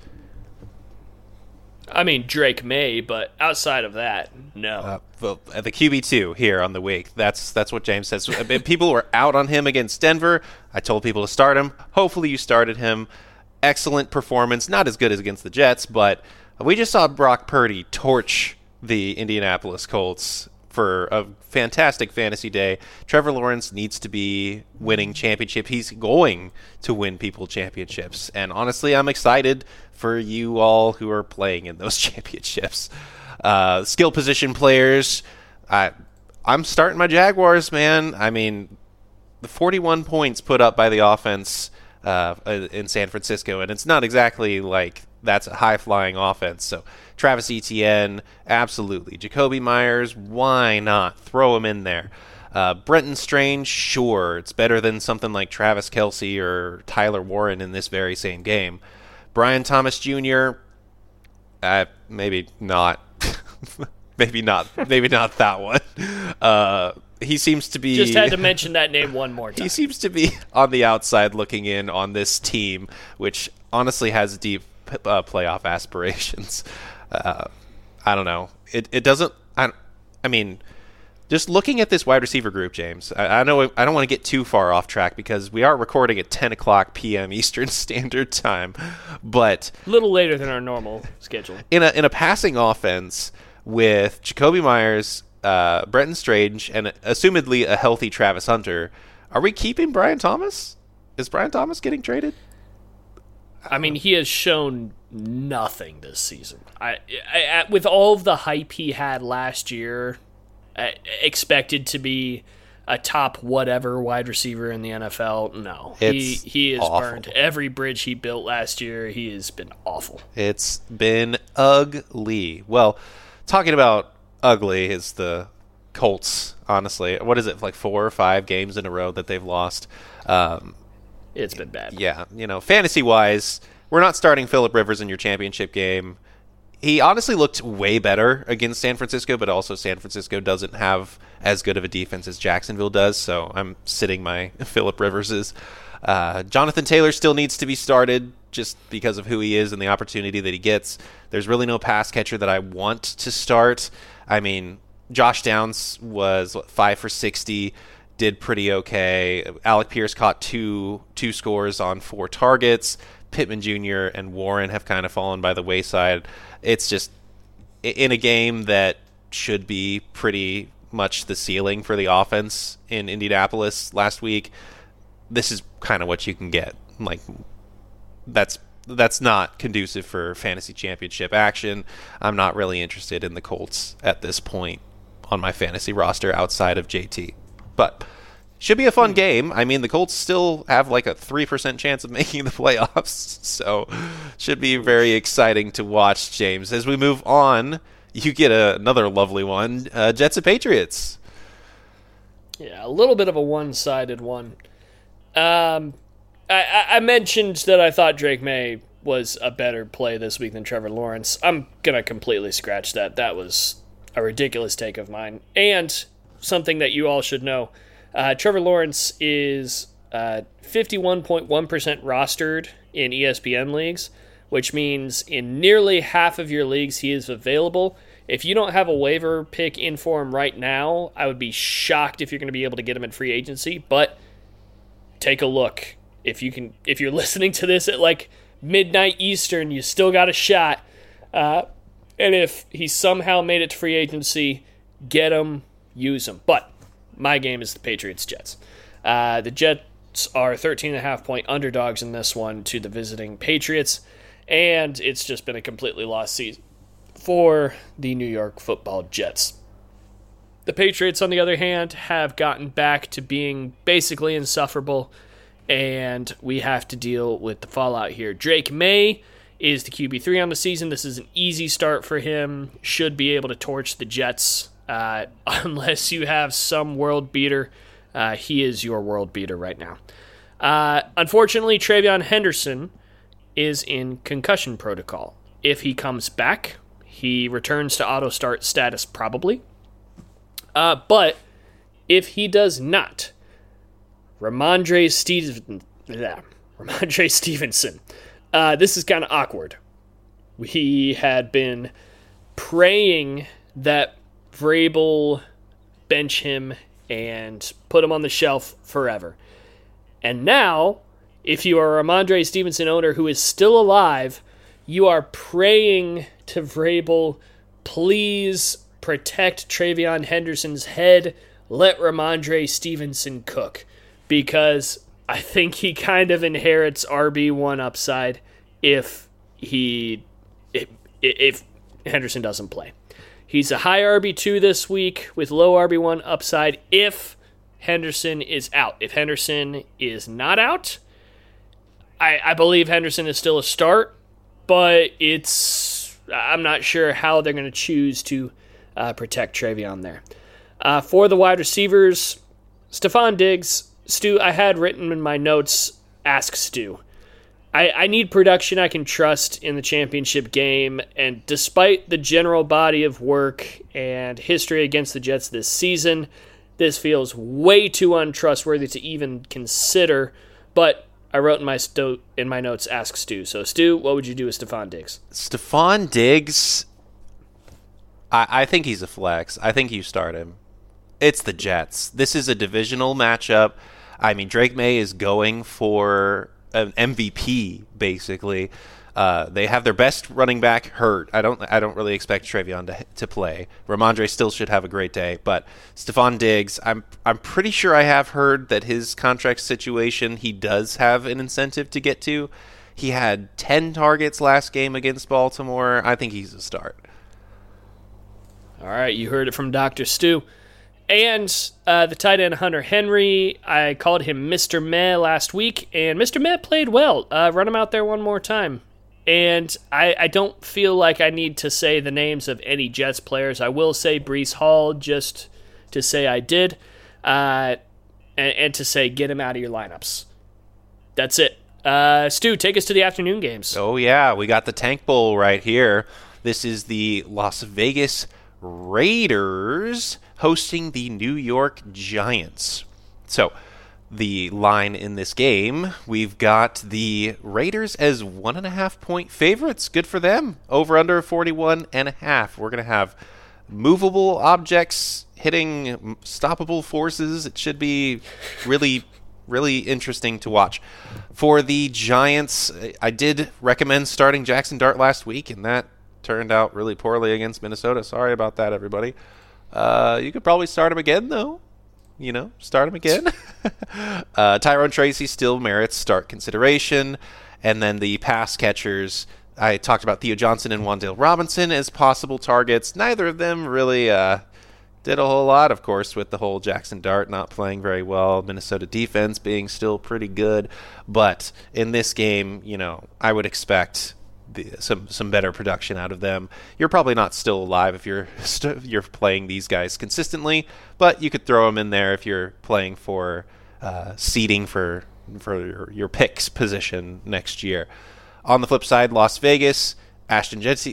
I mean, Drake May, but outside of that, no. Well, the QB2 here on the week. That's what James says. People were out on him against Denver. I told people to start him. Hopefully you started him. Excellent performance. Not as good as against the Jets, but we just saw Brock Purdy torch the Indianapolis Colts for a fantastic fantasy day. Trevor Lawrence needs to be winning championship. He's going to win people championships. And honestly, I'm excited for you all who are playing in those championships. Skill position players, I'm starting my Jaguars, man. I mean, the 41 points put up by the offense in San Francisco, and it's not exactly like that's a high-flying offense. So Travis Etienne, absolutely. Jacoby Myers, why not? Throw him in there. Brenton Strange, sure. It's better than something like Travis Kelce or Tyler Warren in this very same game. Brian Thomas Jr., maybe not. maybe not that one. He seems to be... Just had to mention that name one more time. He seems to be on the outside looking in on this team, which honestly has deep playoff aspirations. I don't know. It doesn't... I mean, just looking at this wide receiver group, James, I know I don't want to get too far off track because we are recording at 10 o'clock p.m. Eastern Standard Time, but... A little later than our normal schedule. In a passing offense with Jacoby Myers, Brenton Strange, and assumedly a healthy Travis Hunter, are we keeping Brian Thomas? Is Brian Thomas getting traded? I mean, he has shown nothing this season. With all of the hype he had last year, expected to be a top whatever wide receiver in the NFL, no. He has awful. burned every bridge he built last year. He has been awful. It's been ugly. Well, talking about ugly is the Colts, honestly. What is it, like 4 or 5 games in a row that they've lost? It's been bad. Yeah, fantasy-wise, we're not starting Phillip Rivers in your championship game. He honestly looked way better against San Francisco, but also San Francisco doesn't have as good of a defense as Jacksonville does, so I'm sitting my Phillip Riverses. Jonathan Taylor still needs to be started just because of who he is and the opportunity that he gets. There's really no pass catcher that I want to start. I mean, Josh Downs was 5 for 60. did pretty okay. Alec Pierce caught two scores on 4 targets. Pittman Jr. and Warren have kind of fallen by the wayside. It's just in a game that should be pretty much the ceiling for the offense in Indianapolis last week. This is kind of what you can get. Like, that's not conducive for fantasy championship action. I'm not really interested in the Colts at this point on my fantasy roster outside of JT. But should be a fun game. I mean, the Colts still have like a 3% chance of making the playoffs, so should be very exciting to watch, James. As we move on, you get another lovely one, Jets and Patriots. Yeah, a little bit of a one-sided one. I mentioned that I thought Drake May was a better play this week than Trevor Lawrence. I'm going to completely scratch that. That was a ridiculous take of mine. And something that you all should know, Trevor Lawrence is 51.1% rostered in ESPN leagues, which means in nearly half of your leagues he is available. If you don't have a waiver pick in for him right now, I would be shocked if you're going to be able to get him in free agency. But take a look. If you're listening to this at like midnight Eastern, you still got a shot. And if he somehow made it to free agency, get him, use him. But my game is the Patriots-Jets. The Jets are 13.5-point underdogs in this one to the visiting Patriots, and it's just been a completely lost season for the New York Football Jets. The Patriots, on the other hand, have gotten back to being basically insufferable, and we have to deal with the fallout here. Drake May is the QB3 on the season. This is an easy start for him. Should be able to torch the Jets. Unless you have some world beater, he is your world beater right now. Unfortunately, TreVeyon Henderson is in concussion protocol. If he comes back, he returns to auto start status probably. But if he does not, Ramondre Stevenson. This is kind of awkward. We had been praying that Vrabel bench him and put him on the shelf forever. And now, if you are a Ramondre Stevenson owner who is still alive, you are praying to Vrabel, please protect TreVeyon Henderson's head, let Ramondre Stevenson cook. Because I think he kind of inherits RB1 upside if Henderson doesn't play. He's a high RB2 this week with low RB1 upside if Henderson is out. If Henderson is not out, I believe Henderson is still a start, but I'm not sure how they're going to choose to protect TreVeyon there. For the wide receivers, Stephon Diggs. Stu, I had written in my notes, ask Stu. I need production I can trust in the championship game, and despite the general body of work and history against the Jets this season, this feels way too untrustworthy to even consider, but I wrote in my notes, ask Stu. So, Stu, what would you do with Stephon Diggs? Stephon Diggs, I think he's a flex. I think you start him. It's the Jets. This is a divisional matchup. I mean, Drake May is going for an MVP, basically. They have their best running back hurt. I don't really expect TreVeyon to play. Ramondre still should have a great day, but Stephon Diggs, I'm pretty sure I have heard that his contract situation, he does have an incentive to get to. He had 10 targets last game against Baltimore. I think he's a start. All right, you heard it from Dr. Stu. And the tight end Hunter Henry, I called him Mr. Meh last week, and Mr. Meh played well. Run him out there one more time. And I don't feel like I need to say the names of any Jets players. I will say Breece Hall just to say I did, and to say get him out of your lineups. That's it. Stu, take us to the afternoon games. Oh, yeah. We got the Tank Bowl right here. This is the Las Vegas Raiders hosting the New York Giants. So, the line in this game, we've got the Raiders as 1.5-point favorites. Good for them. Over under 41.5. We're going to have movable objects hitting stoppable forces. It should be really, really interesting to watch. For the Giants, I did recommend starting Jackson Dart last week, and that turned out really poorly against Minnesota. Sorry about that, everybody. You could probably start him again, though. Start him again. Tyrone Tracy still merits start consideration. And then the pass catchers, I talked about Theo Johnson and Wan'Dale Robinson as possible targets. Neither of them really did a whole lot, of course, with the whole Jackson Dart not playing very well, Minnesota defense being still pretty good. But in this game, I would expect some better production out of them. You're probably not still alive if you're playing these guys consistently, but you could throw them in there if you're playing for seeding for your picks position next year. On the flip side, Las Vegas, Ashton Jeanty,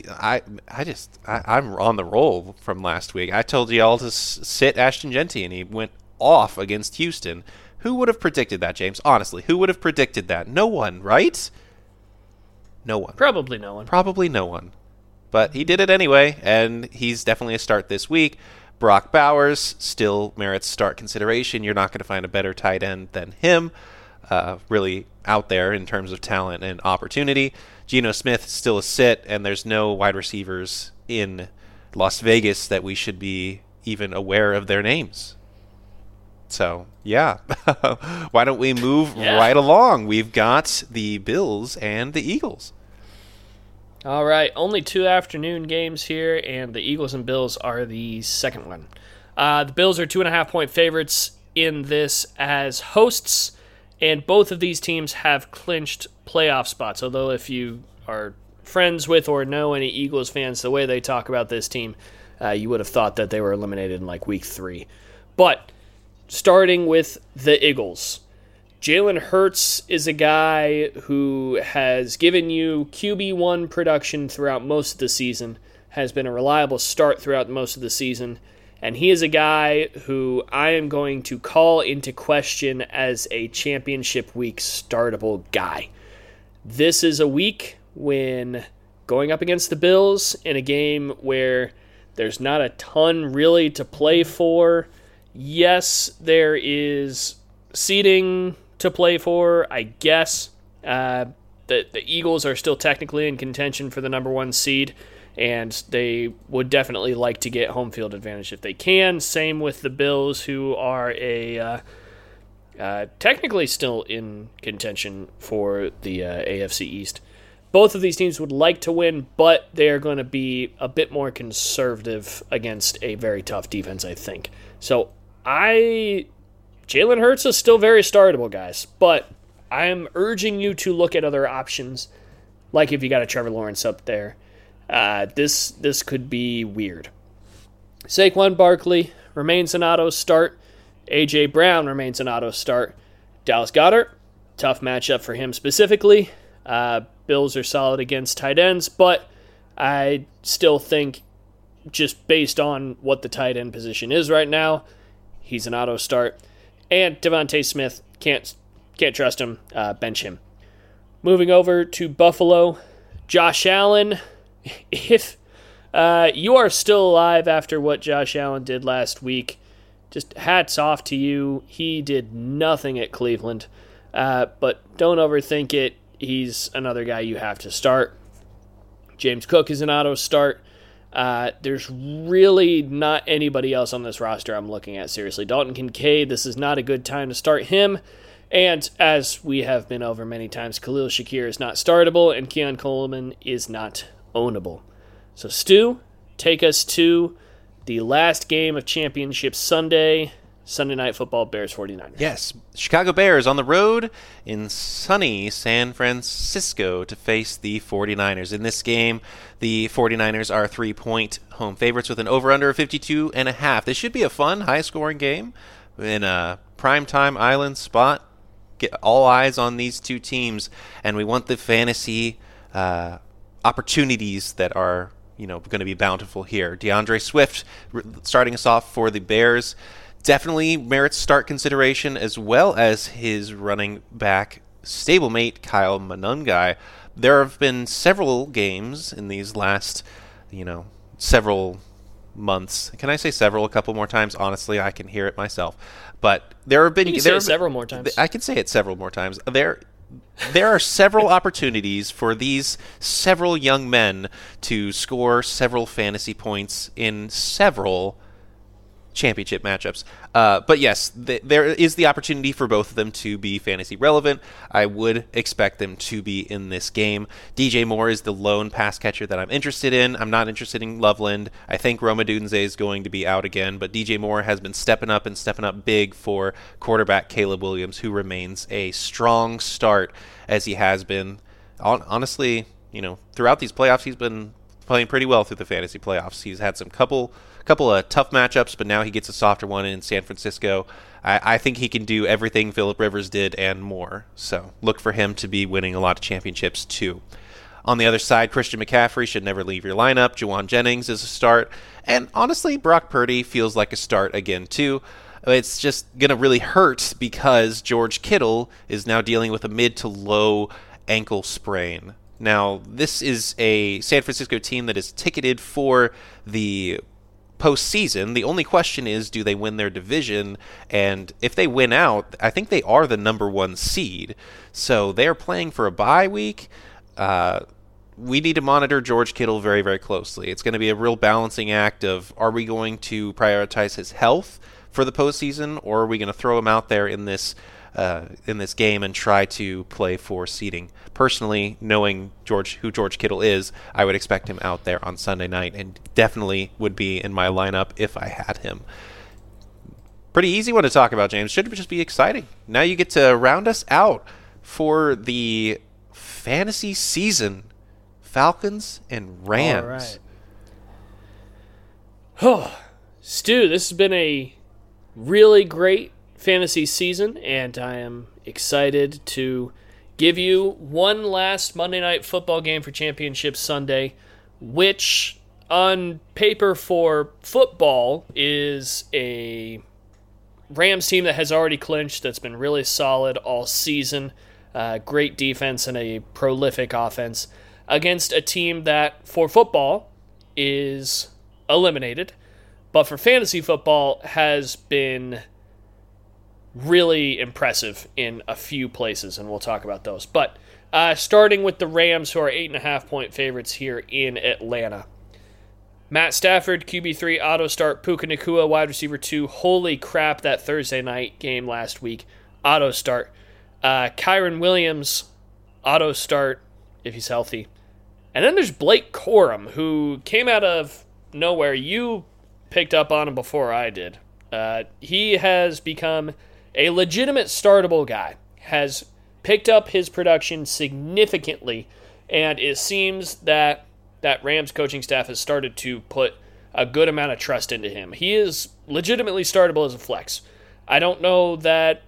I'm on the roll from last week. I told you all to sit Ashton Jeanty, and he went off against Houston. Who would have predicted that, James? Honestly, who would have predicted that? No one, right? No one. Probably no one. Probably no one. But he did it anyway, and he's definitely a start this week. Brock Bowers still merits start consideration. You're not going to find a better tight end than him. Really out there in terms of talent and opportunity. Geno Smith still a sit, and there's no wide receivers in Las Vegas that we should be even aware of their names. So, yeah. Why don't we move right along? We've got the Bills and the Eagles. All right, only 2 afternoon games here, and the Eagles and Bills are the second one. The Bills are 2.5-point favorites in this as hosts, and both of these teams have clinched playoff spots. Although if you are friends with or know any Eagles fans, the way they talk about this team, you would have thought that they were eliminated in like week 3. But starting with the Eagles, Jalen Hurts is a guy who has given you QB1 production throughout most of the season, has been a reliable start throughout most of the season, and he is a guy who I am going to call into question as a championship week startable guy. This is a week when going up against the Bills in a game where there's not a ton really to play for. Yes, there is seeding to play for, I guess. The Eagles are still technically in contention for the number 1 seed, and they would definitely like to get home field advantage if they can. Same with the Bills, who are technically still in contention for the AFC East. Both of these teams would like to win, but they are going to be a bit more conservative against a very tough defense, I think. So Jalen Hurts is still very startable, guys, but I am urging you to look at other options, like if you got a Trevor Lawrence up there. This could be weird. Saquon Barkley remains an auto start. A.J. Brown remains an auto start. Dallas Goedert, tough matchup for him specifically. Bills are solid against tight ends, but I still think just based on what the tight end position is right now, he's an auto start. And Devontae Smith, can't trust him, bench him. Moving over to Buffalo, Josh Allen. If you are still alive after what Josh Allen did last week, just hats off to you. He did nothing at Cleveland, but don't overthink it. He's another guy you have to start. James Cook is an auto start. There's really not anybody else on this roster I'm looking at seriously. Dalton Kincaid, this is not a good time to start him. And as we have been over many times, Khalil Shakir is not startable, and Keon Coleman is not ownable. So Stu, take us to the last game of Championship Sunday. Sunday Night Football, Bears 49ers. Yes, Chicago Bears on the road in sunny San Francisco to face the 49ers. In this game, the 49ers are 3-point home favorites with an over-under of 52.5. This should be a fun, high-scoring game in a primetime island spot. Get all eyes on these two teams, and we want the fantasy opportunities that are going to be bountiful here. DeAndre Swift starting us off for the Bears. Definitely merits start consideration, as well as his running back stablemate, Kyle Monangai. There have been several games in these last, several months. Can I say several a couple more times? Honestly, I can hear it myself. But there have been... You can say it several more times. I can say it several more times. There are several opportunities for these several young men to score several fantasy points in several championship matchups. But yes, there is the opportunity for both of them to be fantasy relevant. I would expect them to be in this game. DJ Moore is the lone pass catcher that I'm interested in. I'm not interested in Loveland. I think Roma Dunze is going to be out again, but DJ Moore has been stepping up big for quarterback Caleb Williams, who remains a strong start as he has been. Honestly, throughout these playoffs, he's been playing pretty well through the fantasy playoffs. He's had some couple of tough matchups, but now he gets a softer one in San Francisco. I think he can do everything Phillip Rivers did and more. So look for him to be winning a lot of championships too. On the other side, Christian McCaffrey should never leave your lineup. Juwan Jennings is a start. And honestly, Brock Purdy feels like a start again too. It's just going to really hurt because George Kittle is now dealing with a mid to low ankle sprain. Now, this is a San Francisco team that is ticketed for the postseason. The only question is, do they win their division? And if they win out, I think they are the number 1 seed. So they're playing for a bye week. We need to monitor George Kittle very, very closely. It's going to be a real balancing act of, are we going to prioritize his health for the postseason, or are we going to throw him out there in this game and try to play for seeding? Personally, knowing who George Kittle is, I would expect him out there on Sunday night and definitely would be in my lineup if I had him. Pretty easy one to talk about, James. Should just be exciting. Now you get to round us out for the fantasy season. Falcons and Rams. All right. Stu, this has been a really great fantasy season, and I am excited to give you one last Monday Night Football game for Championship Sunday, which on paper for football is a Rams team that has already clinched, that's been really solid all season, great defense and a prolific offense, against a team that for football is eliminated, but for fantasy football has been really impressive in a few places, and we'll talk about those. But starting with the Rams, who are 8.5-point favorites here in Atlanta. Matt Stafford, QB3, auto start. Puka Nacua, wide receiver 2. Holy crap, that Thursday night game last week, auto start. Kyren Williams, auto start if he's healthy. And then there's Blake Corum, who came out of nowhere. You picked up on him before I did. He has become a legitimate startable guy, has picked up his production significantly, and it seems that Rams coaching staff has started to put a good amount of trust into him. He is legitimately startable as a flex. I don't know that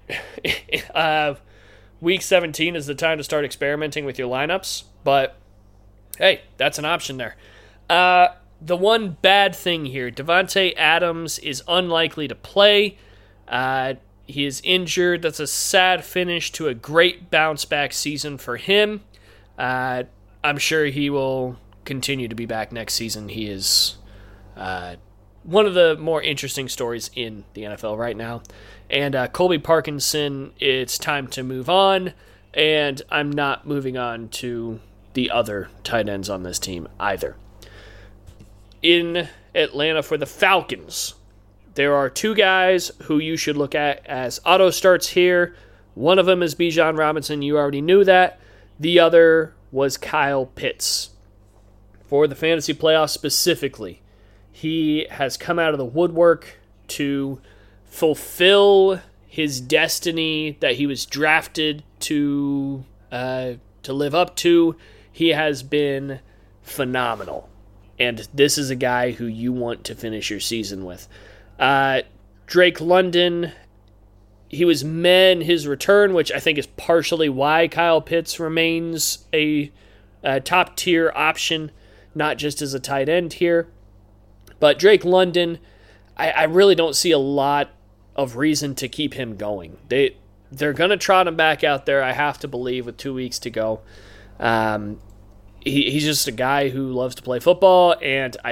Week 17 is the time to start experimenting with your lineups, but hey, that's an option there. The one bad thing here, Davante Adams is unlikely to play. He is injured. That's a sad finish to a great bounce-back season for him. I'm sure he will continue to be back next season. He is one of the more interesting stories in the NFL right now. And Colby Parkinson, it's time to move on, and I'm not moving on to the other tight ends on this team either. In Atlanta for the Falcons, there are two guys who you should look at as auto starts here. One of them is Bijan Robinson. You already knew that. The other was Kyle Pitts. For the fantasy playoffs specifically, he has come out of the woodwork to fulfill his destiny that he was drafted to live up to. He has been phenomenal. And this is a guy who you want to finish your season with. Drake London, he was meh in his return, which I think is partially why Kyle Pitts remains a top-tier option, not just as a tight end here. But Drake London, I really don't see a lot of reason to keep him going. They're going to trot him back out there, I have to believe, with 2 weeks to go. He's just a guy who loves to play football, and I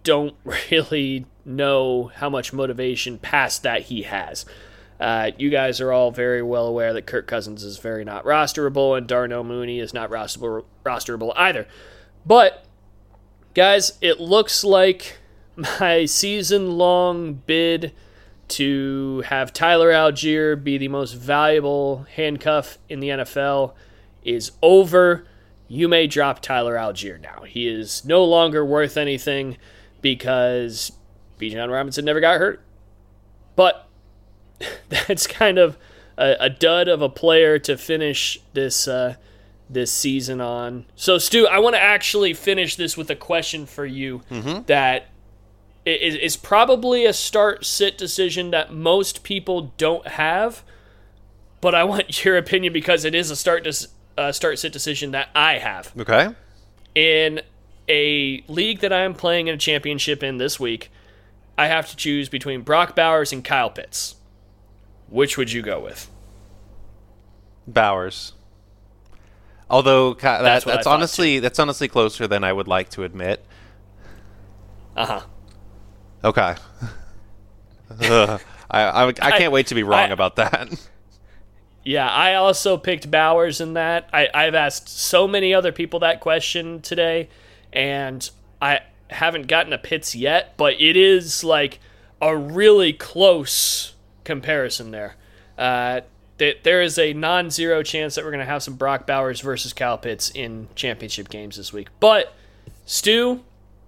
don't really know how much motivation past that he has. You guys are all very well aware that Kirk Cousins is very not rosterable, and Darnell Mooney is not rosterable either. But, guys, it looks like my season-long bid to have Tyler Algier be the most valuable handcuff in the NFL is over. You may drop Tyler Algier now. He is no longer worth anything because Bijan Robinson never got hurt. But that's kind of a dud of a player to finish this season on. So, Stu, I want to actually finish this with a question for you that is probably a start-sit decision that most people don't have, but I want your opinion because it is a start-sit decision that I have. Okay. In a league that I am playing in a championship in this week, I have to choose between Brock Bowers and Kyle Pitts. Which would you go with? Bowers. Although that's honestly closer than I would like to admit. Uh-huh. Okay. I can't wait to be wrong about that. Yeah, I also picked Bowers in that. I've asked so many other people that question today, and I haven't gotten a Pitts yet, but it is like a really close comparison there. There is a non-zero chance that we're going to have some Brock Bowers versus Kyle Pitts in championship games this week. But, Stu,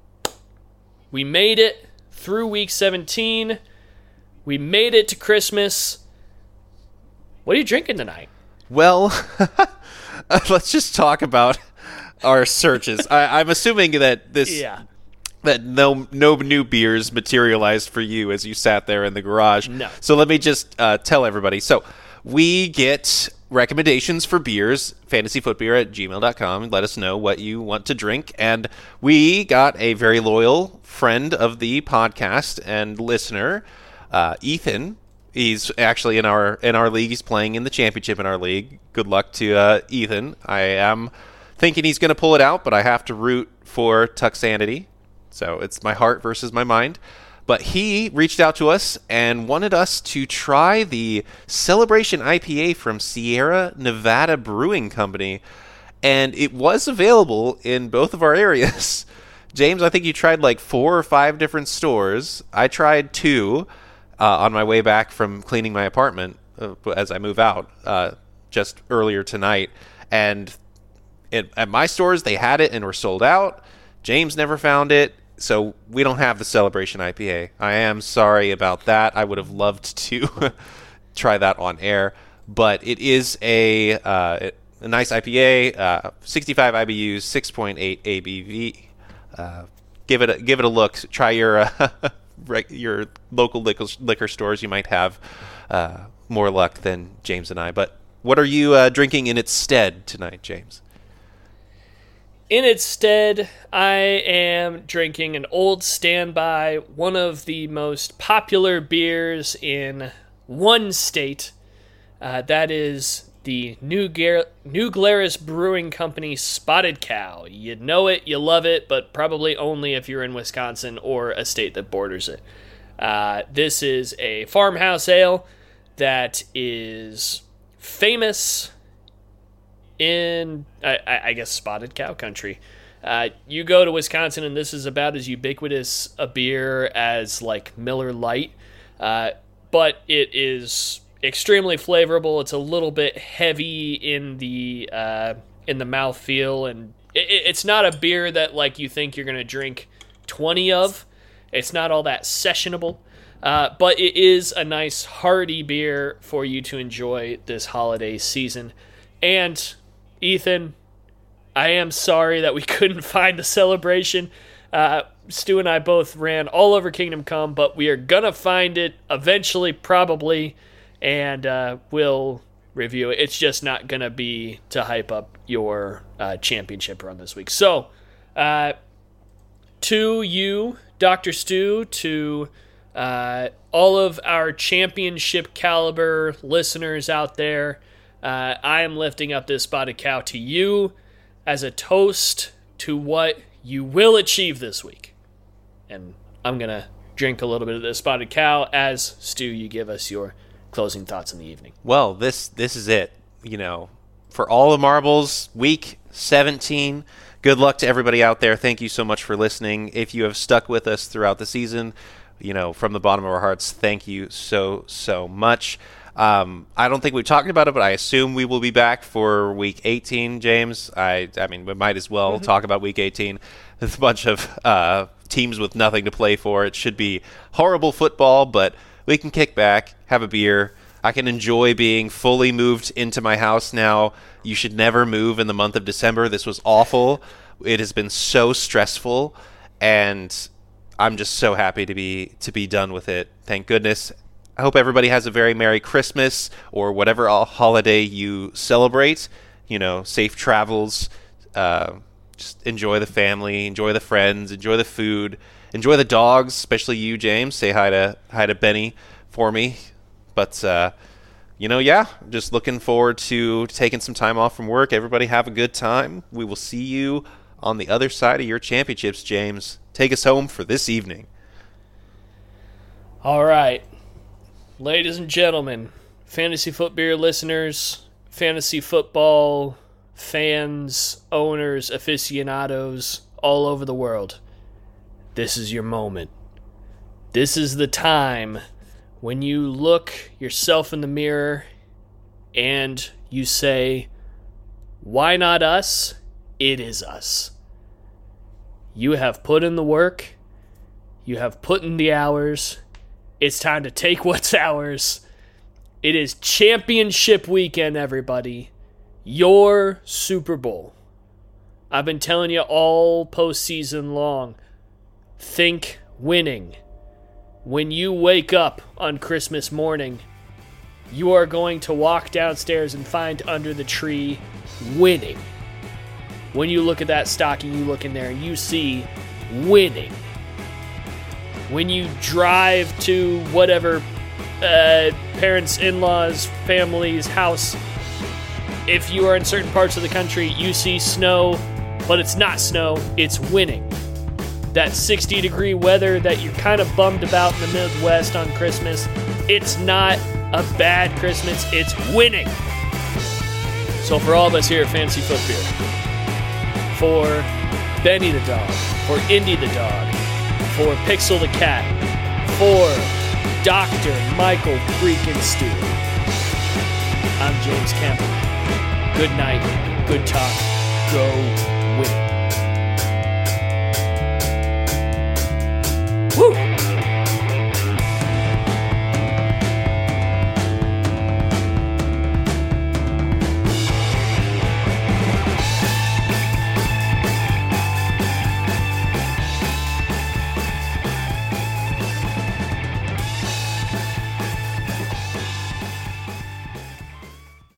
we made it through week 17. We made it to Christmas. What are you drinking tonight? Well, let's just talk about our searches. I'm assuming that that no new beers materialized for you as you sat there in the garage. No. So let me just tell everybody. So we get recommendations for beers, fantasyfootbeer@gmail.com. Let us know what you want to drink. And we got a very loyal friend of the podcast and listener, Ethan. He's actually in our league. He's playing in the championship in our league. Good luck to Ethan. I am thinking he's going to pull it out, but I have to root for Tuxanity. So it's my heart versus my mind. But he reached out to us and wanted us to try the Celebration IPA from Sierra Nevada Brewing Company. And it was available in both of our areas. James, I think you tried like 4 or 5 different stores. I tried 2 on my way back from cleaning my apartment as I move out just earlier tonight. And at my stores, they had it and were sold out. James never found it. So we don't have the Celebration IPA. I am sorry about that. I would have loved to try that on air. But it is a nice IPA, 65 IBUs, 6.8 ABV. Give it a look. Try your local liquor stores. You might have more luck than James and I. But what are you drinking in its stead tonight, James? In its stead, I am drinking an Old Standby, one of the most popular beers in one state. That is the New Glarus Brewing Company Spotted Cow. You know it, you love it, but probably only if you're in Wisconsin or a state that borders it. This is a farmhouse ale that is famous in, I guess, Spotted Cow country. You go to Wisconsin, and this is about as ubiquitous a beer as, like, Miller Lite. But it is extremely flavorful. It's a little bit heavy in the mouthfeel, and it's not a beer that, like, you think you're going to drink 20 of. It's not all that sessionable. But it is a nice, hearty beer for you to enjoy this holiday season. And Ethan, I am sorry that we couldn't find the Celebration. Stu and I both ran all over Kingdom Come, but we are going to find it eventually, probably, and we'll review it. It's just not going to be to hype up your championship run this week. So, to you, Dr. Stu, to all of our championship caliber listeners out there, I am lifting up this Spotted Cow to you as a toast to what you will achieve this week. And I'm going to drink a little bit of the Spotted Cow as, Stu, you give us your closing thoughts in the evening. Well, this is it. For all the marbles, week 17. Good luck to everybody out there. Thank you so much for listening. If you have stuck with us throughout the season, from the bottom of our hearts, thank you so much. I don't think we've talked about it, but I assume we will be back for week 18, James. I mean, we might as well talk about week 18. There's a bunch of teams with nothing to play for. It should be horrible football, but we can kick back, have a beer. I can enjoy being fully moved into my house now. You should never move in the month of December. This was awful. It has been so stressful, and I'm just so happy to be done with it. Thank goodness. I hope everybody has a very Merry Christmas or whatever holiday you celebrate. Safe travels. Just enjoy the family, enjoy the friends, enjoy the food, enjoy the dogs, especially you, James. Say hi to Benny for me. But, just looking forward to taking some time off from work. Everybody have a good time. We will see you on the other side of your championships, James. Take us home for this evening. All right. Ladies and gentlemen, Fantasy Foot Beer listeners, fantasy football fans, owners, aficionados all over the world, this is your moment. This is the time when you look yourself in the mirror and you say, why not us? It is us. You have put in the work. You have put in the hours. It's time to take what's ours. It is championship weekend, everybody. Your Super Bowl. I've been telling you all postseason long, think winning. When you wake up on Christmas morning, you are going to walk downstairs and find under the tree winning. When you look at that stocking, you look in there and you see winning. When you drive to whatever parents, in-laws, family's house, if you are in certain parts of the country, you see snow, but it's not snow, it's winning. That 60-degree weather that you're kind of bummed about in the Midwest on Christmas, it's not a bad Christmas, it's winning. So for all of us here at Fantasy Foot Beer, for Benny the dog, for Indy the dog, for Pixel the cat, for Dr. Michael freaking Stewart, I'm James Campbell. Good night, good talk, go